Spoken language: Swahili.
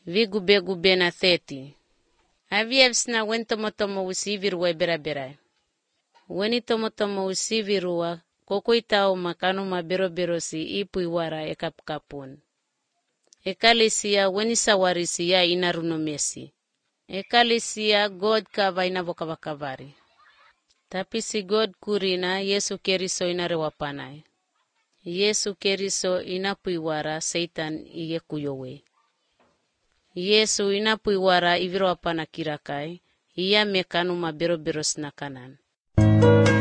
Vigube na 30. Avievsna wen tomotomo usivirua beraberai. Weni tomotomo usivirua, kokoitao makano maberoberosi ipu iwara ekapkapun. Ekalisia weni sawarisia inarunomesi. Ekalisia God kava inavokavakavari. Tapi si God kurina Yesu Keriso inarewapanai. Yesu Keriso inapu iwara Satan iyekuyowe. Yesu inapu iwara ivirawapana kirakai, iya mekanu maberoberos na kanan.